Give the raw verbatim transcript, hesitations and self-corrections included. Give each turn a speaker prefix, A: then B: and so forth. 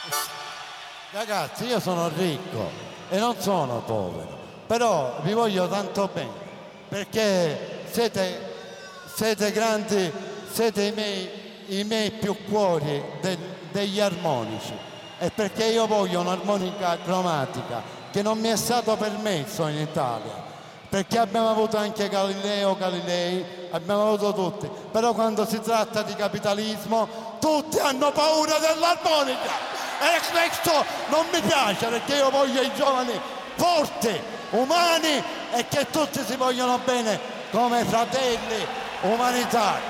A: Ragazzi, io sono ricco e non sono povero, però vi voglio tanto bene, perché siete, siete grandi, siete i miei, i miei più cuori del, degli armonici, e perché io voglio un'armonica cromatica che non mi è stato permesso in Italia, perché abbiamo avuto anche Galileo Galilei, abbiamo avuto tutti, però quando si tratta di capitalismo tutti hanno paura dell'armonica. E questo non mi piace, perché io voglio i giovani forti, umani, e che tutti si vogliono bene come fratelli umanitari.